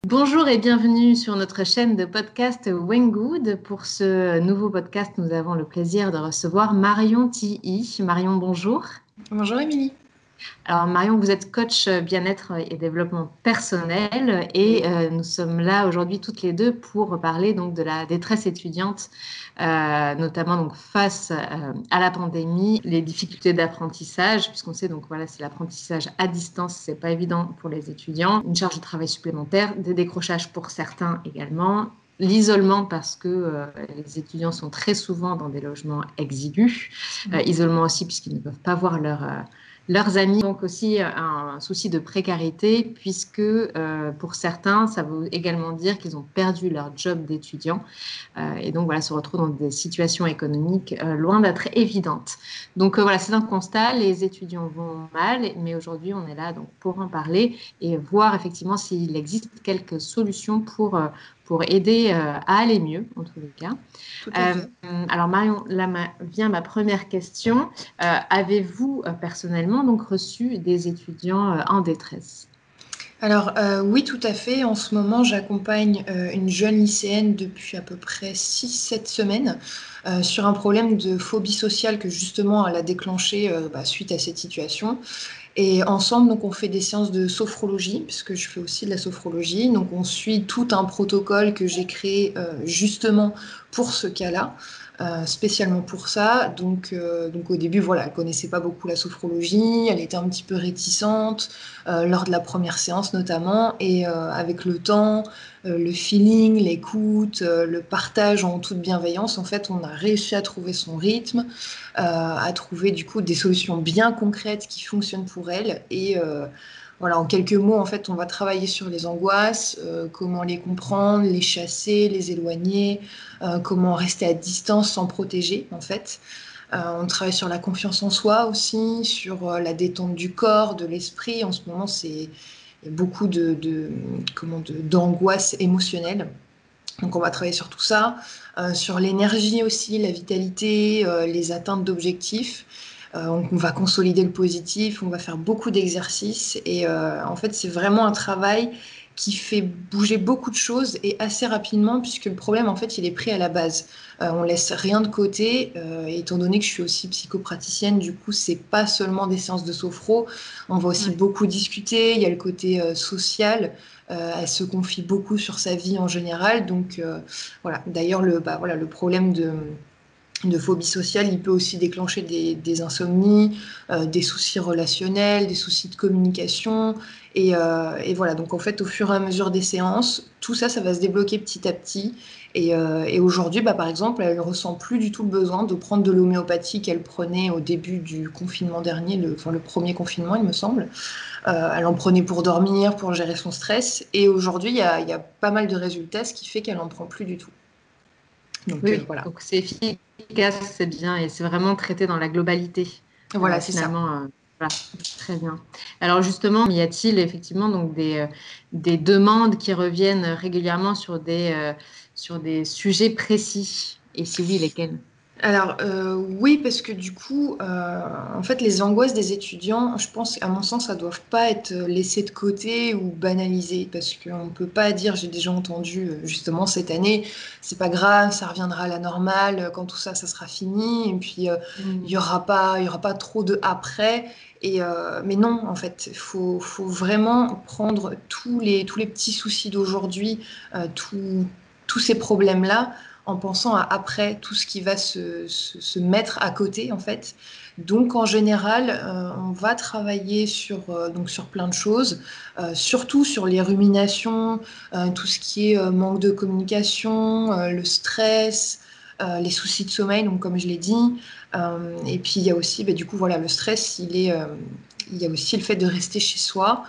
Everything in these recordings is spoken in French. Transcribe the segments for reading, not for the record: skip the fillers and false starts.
Bonjour et bienvenue sur notre chaîne de podcast Wengood. Pour ce nouveau podcast, nous avons le plaisir de recevoir Marion Tilly. Marion, bonjour. Bonjour Émilie. Alors Marion, vous êtes coach bien-être et développement personnel et nous sommes là aujourd'hui toutes les deux pour parler donc de la détresse étudiante, notamment donc face à la pandémie, les difficultés d'apprentissage, puisqu'on sait donc voilà c'est l'apprentissage à distance, c'est pas évident pour les étudiants, une charge de travail supplémentaire, des décrochages pour certains également. L'isolement parce que les étudiants sont très souvent dans des logements exigus, isolement aussi puisqu'ils ne peuvent pas voir leurs amis, donc aussi un souci de précarité, puisque pour certains, ça veut également dire qu'ils ont perdu leur job d'étudiant et donc voilà, se retrouvent dans des situations économiques loin d'être évidentes. Donc voilà, c'est un constat, les étudiants vont mal, mais aujourd'hui, on est là donc, pour en parler et voir effectivement s'il existe quelques solutions pour aider à aller mieux, en tous les cas. Tout à fait. Alors Marion, là vient ma première question. Avez-vous personnellement donc reçu des étudiants en détresse? Alors oui, tout à fait. En ce moment, j'accompagne une jeune lycéenne depuis à peu près 6-7 semaines sur un problème de phobie sociale que justement elle a déclenché suite à cette situation. Et ensemble, donc, on fait des séances de sophrologie, puisque je fais aussi de la sophrologie. Donc on suit tout un protocole que j'ai créé justement pour ce cas-là. Spécialement pour ça. Donc au début, voilà, elle connaissait pas beaucoup la sophrologie, elle était un petit peu réticente lors de la première séance notamment. Et avec le temps, le feeling, l'écoute, le partage en toute bienveillance, en fait, on a réussi à trouver son rythme, à trouver du coup des solutions bien concrètes qui fonctionnent pour elle. Et voilà, en quelques mots, en fait, on va travailler sur les angoisses, comment les comprendre, les chasser, les éloigner, comment rester à distance sans protéger, en fait. On travaille sur la confiance en soi aussi, sur la détente du corps, de l'esprit. En ce moment, il y a beaucoup d'angoisse émotionnelle. Donc on va travailler sur tout ça, sur l'énergie aussi, la vitalité, les atteintes d'objectifs. On va consolider le positif, on va faire beaucoup d'exercices et en fait c'est vraiment un travail qui fait bouger beaucoup de choses et assez rapidement puisque le problème en fait il est pris à la base. On laisse rien de côté, étant donné que je suis aussi psychopraticienne, du coup c'est pas seulement des séances de sophro, on va aussi Ouais. beaucoup discuter, il y a le côté social. Elle se confie beaucoup sur sa vie en général. Donc voilà. D'ailleurs, le problème de phobie sociale, il peut aussi déclencher des insomnies, des soucis relationnels, des soucis de communication. Et voilà, donc en fait, au fur et à mesure des séances, tout ça, ça va se débloquer petit à petit. Et aujourd'hui, par exemple, elle ne ressent plus du tout le besoin de prendre de l'homéopathie qu'elle prenait au début du confinement dernier, le premier confinement, il me semble. Elle en prenait pour dormir, pour gérer son stress. Et aujourd'hui, il y a pas mal de résultats, ce qui fait qu'elle n'en prend plus du tout. Donc Oui, oui. voilà. Donc c'est efficace, c'est bien et c'est vraiment traité dans la globalité. Voilà, c'est ça. Finalement, voilà, très bien. Alors justement, y a-t-il effectivement donc des demandes qui reviennent régulièrement sur des sujets précis? Et si oui, lesquels? Alors oui, parce que du coup, en fait, les angoisses des étudiants, je pense, à mon sens, ça ne doivent pas être laissées de côté ou banalisées, parce qu'on ne peut pas dire, j'ai déjà entendu justement cette année, c'est pas grave, ça reviendra à la normale, quand tout ça, ça sera fini, et puis Mm. il y aura pas trop de après. Mais non, en fait, faut vraiment prendre tous les petits soucis d'aujourd'hui, tous ces problèmes-là en pensant à après tout ce qui va se mettre à côté en fait. Donc en général, on va travailler donc sur plein de choses, surtout sur les ruminations, tout ce qui est manque de communication, le stress, les soucis de sommeil, donc comme je l'ai dit. Et puis il y a aussi, du coup voilà, le stress, il y a aussi le fait de rester chez soi.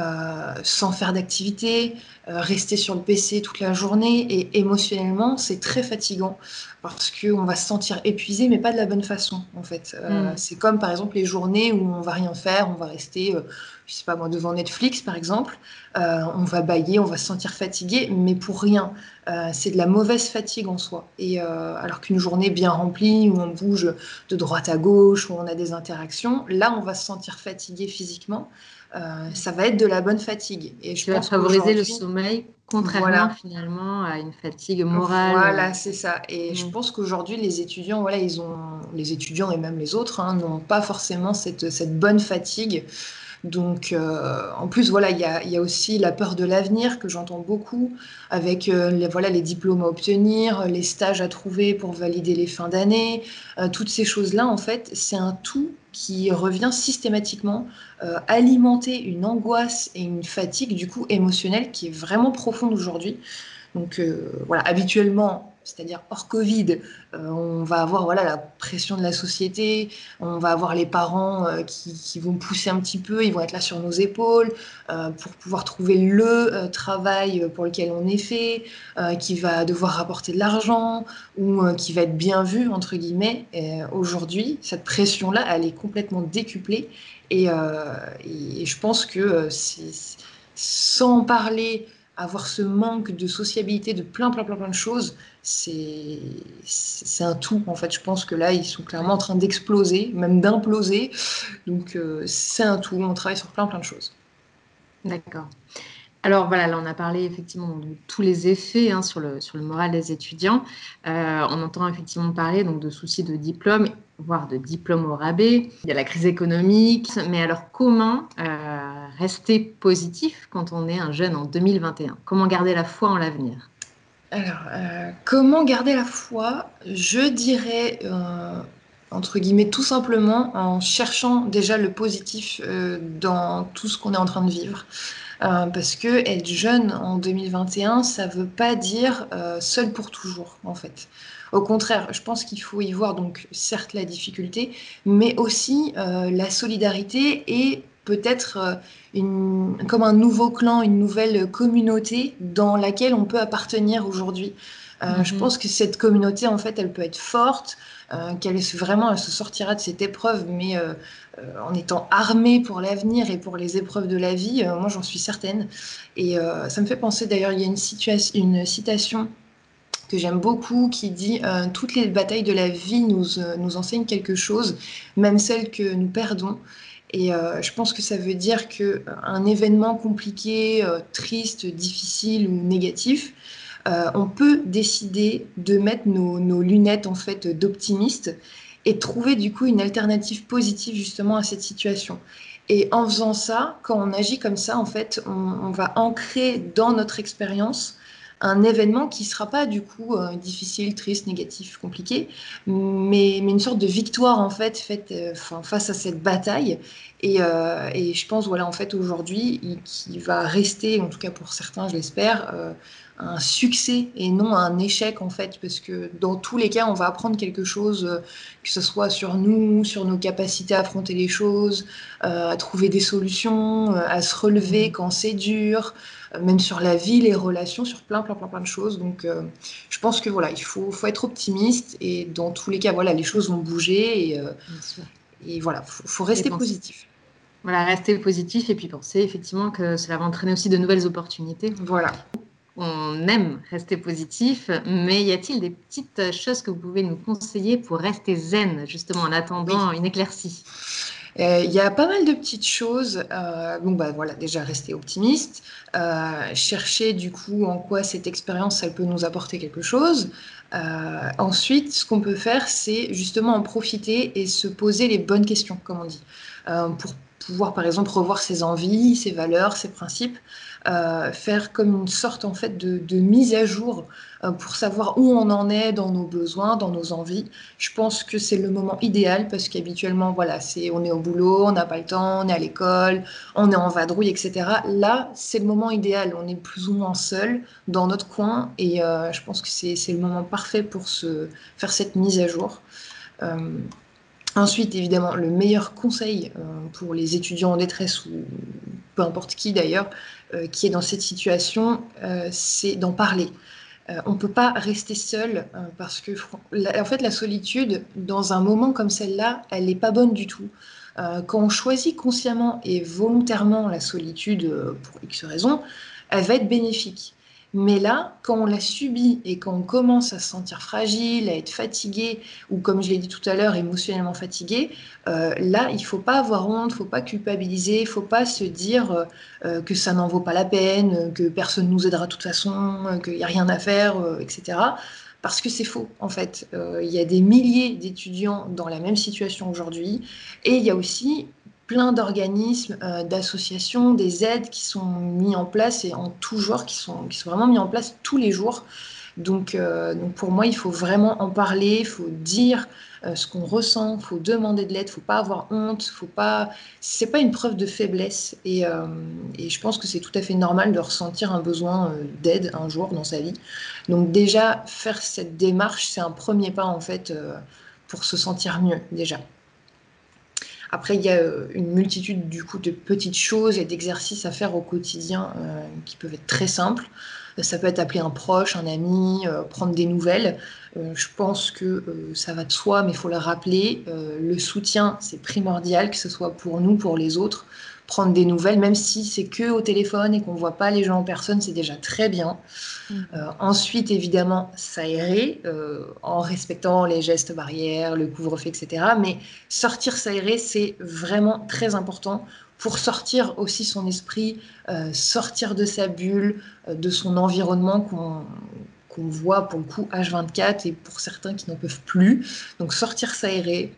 Sans faire d'activité, rester sur le PC toute la journée et émotionnellement, c'est très fatigant parce qu'on va se sentir épuisé, mais pas de la bonne façon en fait. Mm. C'est comme par exemple les journées où on va rien faire, on va rester, je sais pas moi, devant Netflix par exemple, on va bâiller, on va se sentir fatigué, mais pour rien. C'est de la mauvaise fatigue en soi. Et alors qu'une journée bien remplie où on bouge de droite à gauche, où on a des interactions, là on va se sentir fatigué physiquement. ça va être de la bonne fatigue. Et je Qui va pense favoriser le qu'aujourd'hui, sommeil, contrairement voilà, finalement à une fatigue morale. voilà, c'est ça. Et je Mm. pense qu'aujourd'hui, les étudiants, voilà, les étudiants et même les autres, hein, n'ont pas forcément cette bonne fatigue. Donc, en plus, voilà, il y a aussi la peur de l'avenir que j'entends beaucoup, avec voilà, les diplômes à obtenir, les stages à trouver pour valider les fins d'année. Toutes ces choses-là, en fait, c'est un tout qui revient systématiquement alimenter une angoisse et une fatigue, du coup, émotionnelle qui est vraiment profonde aujourd'hui. Donc voilà, habituellement, c'est-à-dire hors Covid, on va avoir voilà, la pression de la société, on va avoir les parents qui vont pousser un petit peu, ils vont être là sur nos épaules pour pouvoir trouver le travail pour lequel on est fait, qui va devoir rapporter de l'argent ou qui va être bien vu, entre guillemets. Et aujourd'hui, cette pression-là, elle est complètement décuplée et, et je pense que sans parler avoir ce manque de sociabilité, de plein de choses, c'est un tout. En fait, je pense que là, ils sont clairement en train d'exploser, même d'imploser. Donc, c'est un tout. On travaille sur plein de choses. D'accord. Alors voilà, là on a parlé effectivement de tous les effets hein, sur le moral des étudiants. On entend effectivement parler donc, de soucis de diplôme, voire de diplôme au rabais. Il y a la crise économique, mais alors comment rester positif quand on est un jeune en 2021? Comment garder la foi en l'avenir? Alors, comment garder la foi? Je dirais, entre guillemets, tout simplement en cherchant déjà le positif dans tout ce qu'on est en train de vivre. Parce que être jeune en 2021, ça veut pas dire seul pour toujours, en fait. Au contraire, je pense qu'il faut y voir donc certes la difficulté, mais aussi la solidarité et peut-être comme un nouveau clan, une nouvelle communauté dans laquelle on peut appartenir aujourd'hui. Je Mhm. pense que cette communauté, en fait, elle peut être forte, elle se sortira de cette épreuve, mais en étant armée pour l'avenir et pour les épreuves de la vie, moi j'en suis certaine. Et ça me fait penser d'ailleurs, il y a une citation que j'aime beaucoup qui dit toutes les batailles de la vie nous enseignent quelque chose, même celles que nous perdons. Et je pense que ça veut dire que un événement compliqué, triste, difficile ou négatif, on peut décider de mettre nos lunettes en fait d'optimiste et trouver du coup une alternative positive justement à cette situation. Et en faisant ça, quand on agit comme ça, en fait, on va ancrer dans notre expérience un événement qui ne sera pas du coup difficile, triste, négatif, compliqué, mais une sorte de victoire en fait faite face à cette bataille. Et je pense voilà en fait aujourd'hui qui va rester, en tout cas pour certains, je l'espère, un succès et non un échec en fait, parce que dans tous les cas, on va apprendre quelque chose, que ce soit sur nous, sur nos capacités à affronter les choses, à trouver des solutions, à se relever Mhm. quand c'est dur, même sur la vie, les relations, sur plein de choses. Donc, je pense que voilà, faut être optimiste et dans tous les cas, voilà, les choses vont bouger Bien sûr. et voilà, faut Et rester penser, positif. voilà, rester positif et puis penser effectivement que cela va entraîner aussi de nouvelles opportunités. Voilà. On aime rester positif, mais y a-t-il des petites choses que vous pouvez nous conseiller pour rester zen, justement, en Oui. attendant une éclaircie? Il y a pas mal de petites choses. Bon, bah voilà, déjà rester optimiste, chercher du coup en quoi cette expérience elle peut nous apporter quelque chose. Ensuite, ce qu'on peut faire, c'est justement en profiter et se poser les bonnes questions, comme on dit, pour pouvoir par exemple revoir ses envies, ses valeurs, ses principes, faire comme une sorte en fait de mise à jour pour savoir où on en est dans nos besoins, dans nos envies. Je pense que c'est le moment idéal parce qu'habituellement, voilà, on est au boulot, on n'a pas le temps, on est à l'école, on est en vadrouille, etc. Là, c'est le moment idéal. On est plus ou moins seul dans notre coin et je pense que c'est le moment parfait pour faire cette mise à jour. Euh, Ensuite, évidemment, le meilleur conseil pour les étudiants en détresse ou peu importe qui d'ailleurs, qui est dans cette situation, c'est d'en parler. On ne peut pas rester seul parce que, en fait, la solitude, dans un moment comme celle-là, elle n'est pas bonne du tout. Quand on choisit consciemment et volontairement la solitude pour X raisons, elle va être bénéfique. Mais là, quand on l'a subi et quand on commence à se sentir fragile, à être fatigué, ou comme je l'ai dit tout à l'heure, émotionnellement fatigué, là, il ne faut pas avoir honte, il ne faut pas culpabiliser, il ne faut pas se dire que ça n'en vaut pas la peine, que personne ne nous aidera de toute façon, qu'il n'y a rien à faire, etc. Parce que c'est faux, en fait. Il y a des milliers d'étudiants dans la même situation aujourd'hui, et il y a aussi plein d'organismes, d'associations, des aides qui sont mis en place et en tout genre, qui sont vraiment mis en place tous les jours. Donc pour moi, il faut vraiment en parler, il faut dire ce qu'on ressent, il faut demander de l'aide, il ne faut pas avoir honte, faut pas... c'est pas une preuve de faiblesse. Et je pense que c'est tout à fait normal de ressentir un besoin d'aide un jour dans sa vie. Donc déjà, faire cette démarche, c'est un premier pas en fait pour se sentir mieux déjà. Après, il y a une multitude du coup de petites choses et d'exercices à faire au quotidien qui peuvent être très simples. Ça peut être appeler un proche, un ami, prendre des nouvelles. Je pense que ça va de soi, mais il faut le rappeler. Le soutien, c'est primordial, que ce soit pour nous, pour les autres. Prendre des nouvelles, même si c'est que au téléphone et qu'on ne voit pas les gens en personne, c'est déjà très bien. Ensuite, évidemment, s'aérer en respectant les gestes barrières, le couvre-feu, etc. Mais sortir s'aérer, c'est vraiment très important pour sortir aussi son esprit, sortir de sa bulle, de son environnement qu'on voit pour le coup H24 et pour certains qui n'en peuvent plus. Donc sortir s'aérer.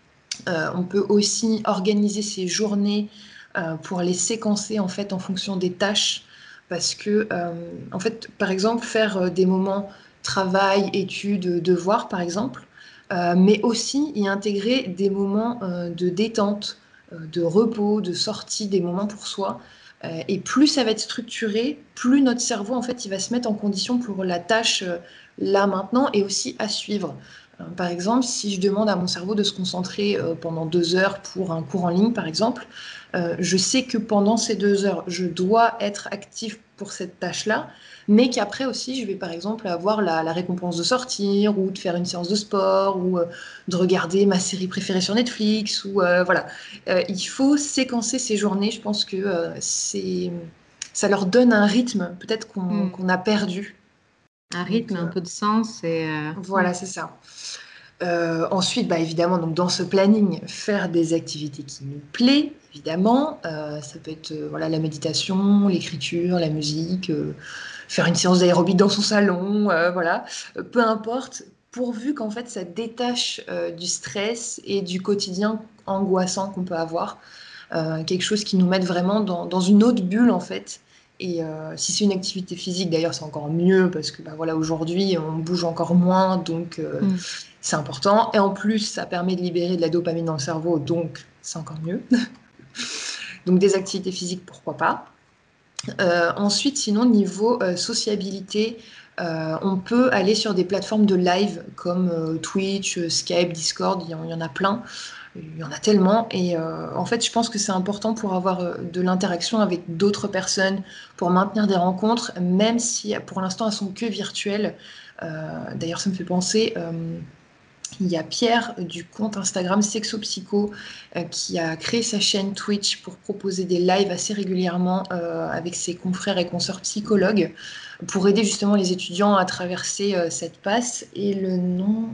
On peut aussi organiser ses journées pour les séquencer en fait en fonction des tâches parce que en fait par exemple faire des moments travail, études, devoirs par exemple, mais aussi y intégrer des moments de détente, de repos, de sortie, des moments pour soi. Et plus ça va être structuré, plus notre cerveau en fait il va se mettre en condition pour la tâche là maintenant et aussi à suivre. Par exemple, si je demande à mon cerveau de se concentrer pendant 2 heures pour un cours en ligne, par exemple, je sais que pendant ces 2 heures, je dois être actif pour cette tâche-là, mais qu'après aussi, je vais par exemple avoir la récompense de sortir ou de faire une séance de sport ou de regarder ma série préférée sur Netflix ou voilà. Il faut séquencer ces journées. Je pense que ça leur donne un rythme peut-être Mm. qu'on a perdu. Un Donc rythme, un peu de sens et voilà, c'est ça. Ensuite, bah, évidemment, donc dans ce planning, faire des activités qui nous plaisent, évidemment. Ça peut être voilà, la méditation, l'écriture, la musique, faire une séance d'aérobie dans son salon, voilà. Peu importe, pourvu qu'en fait ça détache du stress et du quotidien angoissant qu'on peut avoir. Quelque chose qui nous mette vraiment dans une autre bulle en fait. Et si c'est une activité physique, d'ailleurs, c'est encore mieux parce que bah, voilà, aujourd'hui, on bouge encore moins, donc mm. c'est important. Et en plus, ça permet de libérer de la dopamine dans le cerveau, donc c'est encore mieux. Donc des activités physiques, pourquoi pas. Ensuite, sinon, niveau sociabilité, on peut aller sur des plateformes de live comme Twitch, Skype, Discord, il y en a plein. Il y en a tellement et en fait, je pense que c'est important pour avoir de l'interaction avec d'autres personnes, pour maintenir des rencontres, même si pour l'instant elles sont que virtuelles. D'ailleurs, ça me fait penser, il y a Pierre du compte Instagram Sexopsycho qui a créé sa chaîne Twitch pour proposer des lives assez régulièrement avec ses confrères et consoeurs psychologues pour aider justement les étudiants à traverser cette passe. Et le nom,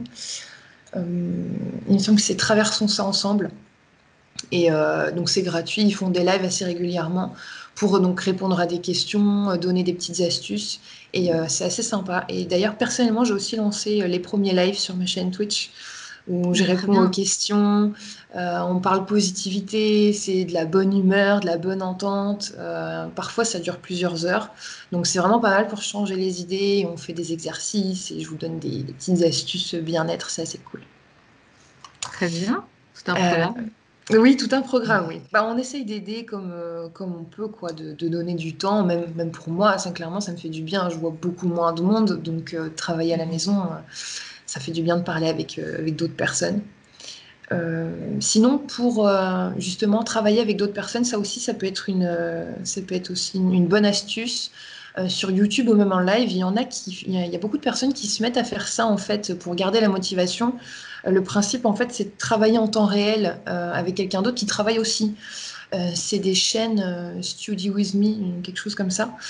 il me semble que c'est Traversons ça ensemble. Et donc c'est gratuit, ils font des lives assez régulièrement pour donc répondre à des questions, donner des petites astuces. Et c'est assez sympa. Et d'ailleurs, personnellement, j'ai aussi lancé les premiers lives sur ma chaîne Twitch où je Très réponds aux bien. questions. On parle positivité, c'est de la bonne humeur, de la bonne entente. Parfois, ça dure plusieurs heures. Donc c'est vraiment pas mal pour changer les idées. On fait des exercices et je vous donne des petites astuces bien-être, c'est assez cool. Très bien. Tout un Euh, programme. Oui, tout un programme, oui. Bah, on essaye d'aider comme on peut, quoi, de donner du temps, même pour moi, ça, clairement, ça me fait du bien. Je vois beaucoup moins de monde, donc travailler à la maison, ça fait du bien de parler avec d'autres personnes. Sinon, pour justement travailler avec d'autres personnes, ça aussi, ça peut être aussi une bonne astuce. Sur YouTube ou même en live, il y a beaucoup de personnes qui se mettent à faire ça en fait pour garder la motivation. Le principe en fait, c'est de travailler en temps réel avec quelqu'un d'autre qui travaille aussi. C'est des chaînes Study With Me, quelque chose comme ça.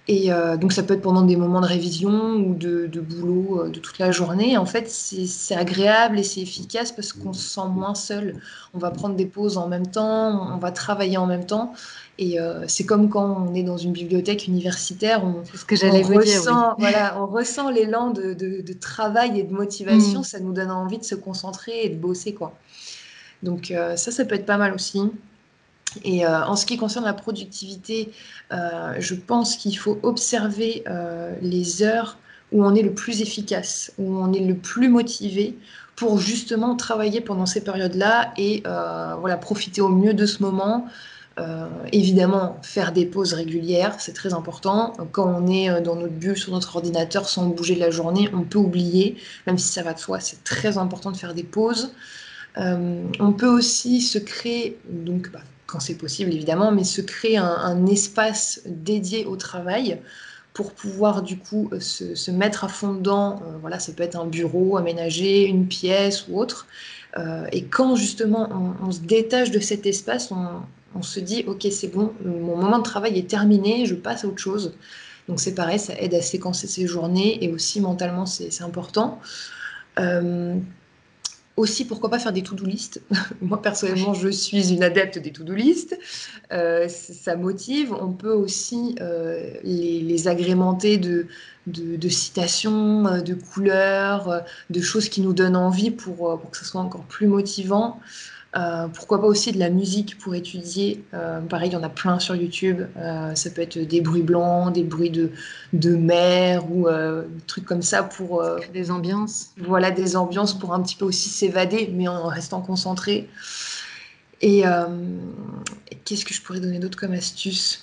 Et donc ça peut être pendant des moments de révision ou de boulot de toute la journée. En fait, c'est agréable et c'est efficace parce qu'on se sent moins seul. On va prendre des pauses en même temps, on va travailler en même temps. Et c'est comme quand on est dans une bibliothèque universitaire, C'est ce que on j'allais vous dire, oui. ressent, voilà, on ressent l'élan de travail et de motivation. Mm. Ça nous donne envie de se concentrer et de bosser, quoi. Donc ça peut être pas mal aussi. Et en ce qui concerne la productivité, je pense qu'il faut observer les heures où on est le plus efficace, où on est le plus motivé pour justement travailler pendant ces périodes-là et voilà, profiter au mieux de ce moment. Évidemment, faire des pauses régulières, c'est très important. Quand on est dans notre bulle, sur notre ordinateur, sans bouger de la journée, on peut oublier, même si ça va de soi, c'est très important de faire des pauses. On peut aussi se créer, donc quand c'est possible évidemment, mais se créer un espace dédié au travail pour pouvoir du coup se mettre à fond dedans. Voilà, ça peut être un bureau aménagé, une pièce ou autre. Et quand justement on se détache de cet espace, on se dit ok c'est bon, mon moment de travail est terminé, je passe à autre chose. Donc c'est pareil, ça aide à séquencer ses journées et aussi mentalement c'est important. Euh, Aussi, pourquoi pas faire des to-do list. Moi, personnellement, Ouais. je suis une adepte des to-do list. Ça motive. On peut aussi les agrémenter de citations, de couleurs, de choses qui nous donnent envie pour que ce soit encore plus motivant. Pourquoi pas aussi de la musique pour étudier. Pareil, il y en a plein sur YouTube. Ça peut être des bruits blancs, des bruits de mer ou des trucs comme ça pour Ça crée des ambiances. voilà, des ambiances pour un petit peu aussi s'évader, mais en restant concentré. Et qu'est-ce que je pourrais donner d'autre comme astuce?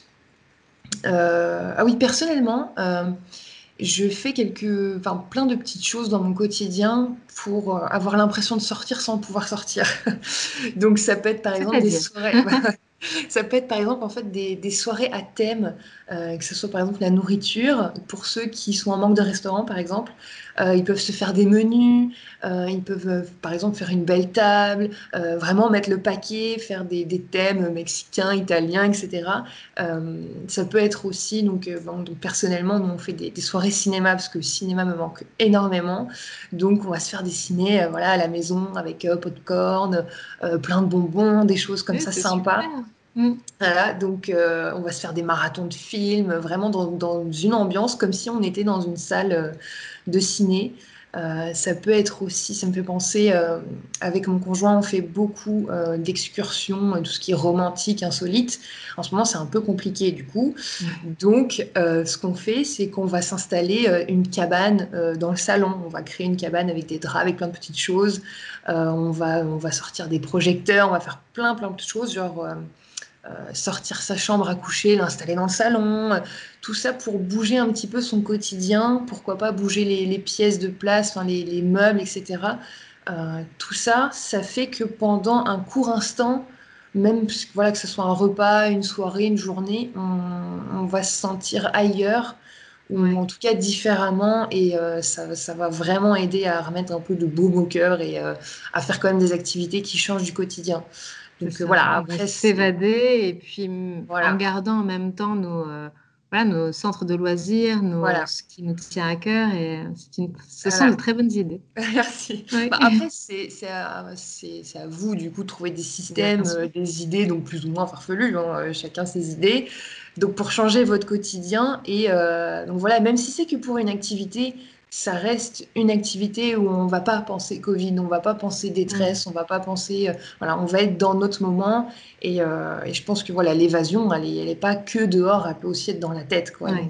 Ah oui, personnellement, je fais enfin, plein de petites choses dans mon quotidien pour avoir l'impression de sortir sans pouvoir sortir. Donc ça peut être par exemple des C'est-à-dire. soirées. Ça peut être par exemple en fait des soirées à thème, que ce soit par exemple la nourriture, pour ceux qui sont en manque de restaurant par exemple, ils peuvent se faire des menus, ils peuvent par exemple faire une belle table, vraiment mettre le paquet, faire des thèmes mexicains, italiens, etc. Ça peut être aussi, donc personnellement, nous on fait des soirées cinéma parce que le cinéma me manque énormément, donc on va se faire des ciné voilà, à la maison avec popcorn, plein de bonbons, des choses comme Oui, ça c'est super. sympas. Mm. Voilà, donc on va se faire des marathons de films, vraiment dans une ambiance comme si on était dans une salle de ciné. Ça peut être aussi, ça me fait penser, avec mon conjoint, on fait beaucoup d'excursions, tout ce qui est romantique, insolite. En ce moment, c'est un peu compliqué du coup. Donc, ce qu'on fait, c'est qu'on va s'installer une cabane dans le salon. On va créer une cabane avec des draps, avec plein de petites choses. On va sortir des projecteurs, on va faire plein de choses, genre sortir sa chambre à coucher, l'installer dans le salon, tout ça pour bouger un petit peu son quotidien, pourquoi pas bouger les pièces de place, enfin, les meubles, etc. Tout ça, ça fait que pendant un court instant, même voilà, que ce soit un repas, une soirée, une journée, on va se sentir ailleurs ou Ouais. en tout cas différemment et ça va vraiment aider à remettre un peu de baume au cœur et à faire quand même des activités qui changent du quotidien. C'est Donc ça, voilà, on va après c'est s'évader et puis en voilà, gardant en même temps voilà, nos centres de loisirs, voilà, ce qui nous tient à cœur et ce sont de voilà. très bonnes idées. Merci. Oui, Après, c'est à vous, du coup, de trouver des bien systèmes, sûr. des idées, donc plus ou moins farfelues, hein, chacun ses idées. Donc, pour changer votre quotidien. Et donc, voilà, même si c'est que pour une activité, ça reste une activité où on va pas penser Covid, on va pas penser Mm. détresse, on va pas penser. Voilà, on va être dans notre moment. Et je pense que voilà, l'évasion, elle est pas que dehors, elle peut aussi être dans la tête, quoi. Ouais, Donc,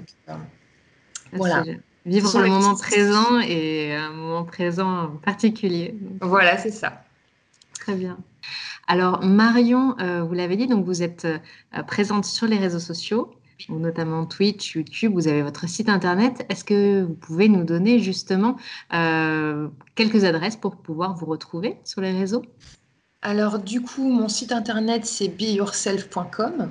ça, voilà. Ce vivre sont le mes moment petites. présent et un moment présent particulier. Donc, Voilà, c'est ça. très bien. Alors, Marion, vous l'avez dit, donc vous êtes présente sur les réseaux sociaux, donc notamment Twitch, YouTube, vous avez votre site internet. Est-ce que vous pouvez nous donner justement quelques adresses pour pouvoir vous retrouver sur les réseaux? Alors du coup, mon site internet, c'est beyourself.com.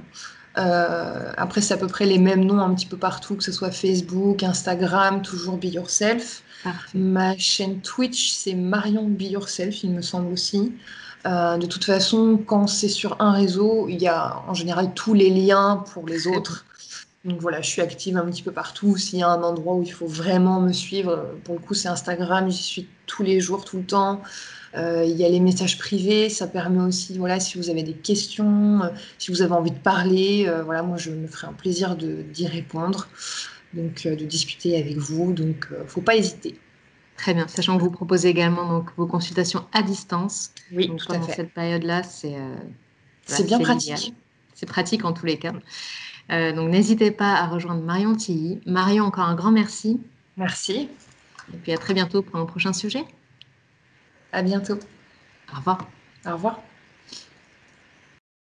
Après, c'est à peu près les mêmes noms un petit peu partout, que ce soit Facebook, Instagram, toujours Be Yourself. Parfait. Ma chaîne Twitch, c'est Marion Be Yourself, il me semble aussi. De toute façon, quand c'est sur un réseau, il y a en général tous les liens pour les Très bien. autres. Donc voilà, je suis active un petit peu partout. S'il y a un endroit où il faut vraiment me suivre, pour le coup, c'est Instagram. J'y suis tous les jours, tout le temps. Il y a les messages privés. Ça permet aussi, voilà, si vous avez des questions, si vous avez envie de parler, voilà, moi, je me ferai un plaisir d'y répondre, donc de discuter avec vous. Donc, faut pas hésiter. Très bien, sachant que vous proposez également donc, vos consultations à distance. Oui, Donc tout à pendant fait. cette période-là, C'est voilà, bien c'est l'idéal. pratique. C'est pratique en tous les cas. Donc n'hésitez pas à rejoindre Marion Tilly. Marion, encore un grand merci. Merci. Et puis à très bientôt pour un prochain sujet. À bientôt. Au revoir. Au revoir.